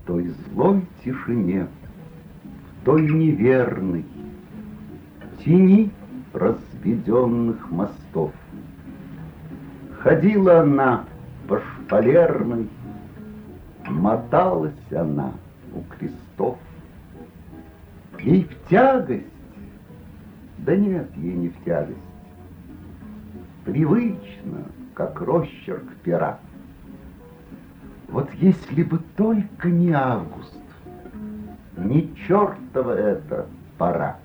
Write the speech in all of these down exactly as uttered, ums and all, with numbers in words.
В той злой тишине, в той неверной тени разведенных мостов ходила она по шпалерной, моталась она у крестов. Ей в тягость, да нет, ей не в тягость, привычно, как росчерк пера. Вот если бы только не август, не чертова эта пора,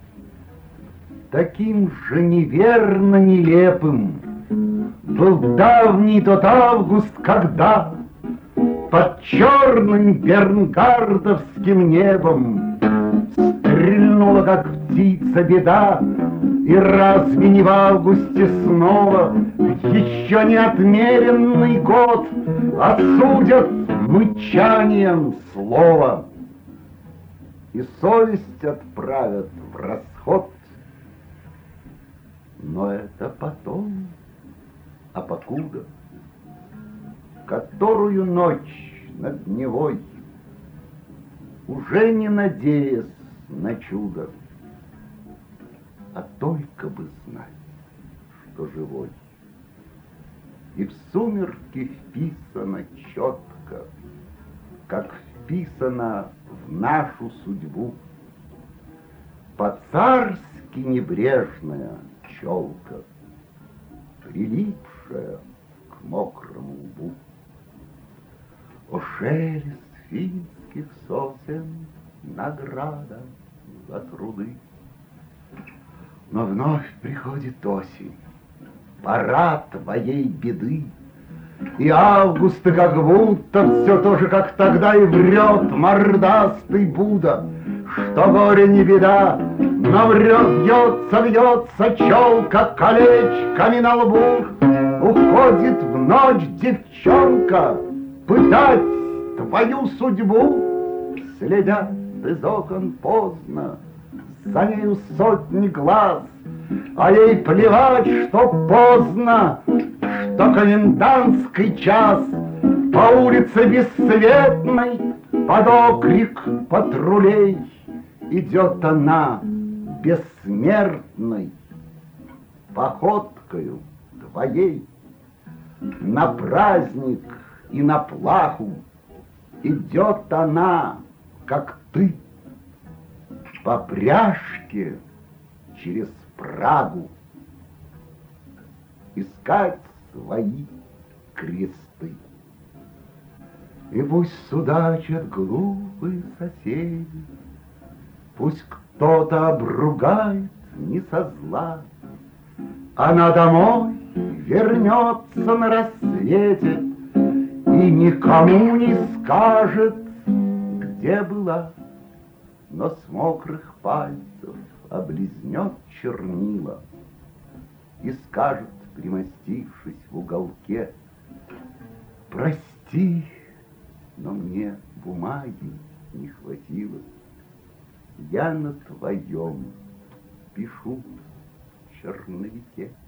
таким же неверно нелепым был давний тот август, когда под черным бернгардовским небом стрельнула, как птица, беда. И разве не в августе снова еще не отмеренный год осудят мычанием слова и совесть отправят в расход? Но это потом, а покуда, которую ночь над Невой, уже не надеясь на чудо, а только бы знать, что живой. И в сумерки вписано четко, как вписано в нашу судьбу, по-царски небрежная челка, прилипшая к мокрому лбу. О, шелест финских сосен, награда за труды! Но вновь приходит осень, пора твоей беды, и август как будто все то же, как тогда, и врет мордастый Будда, что горе не беда, но врет, вьется, вьется челка колечками на лбу. Уходит в ночь девчонка пытать твою судьбу, следят из окон поздно, за нею сотни глаз, а ей плевать, что поздно, что комендантский час. По улице бесцветной под окрик патрулей идет она бессмертной походкою твоей. На праздник и на плаху идет она, как ты, по пряжке через Прагу искать свои кресты. И пусть судачат глупые соседи, пусть кто-то обругает не со зла, она домой вернется на рассвете и никому не скажет, где была, но с мокрых пальцев облизнет чернила и скажет, примостившись в уголке: прости, но мне бумаги не хватило. Я на твоем пишу в черновике.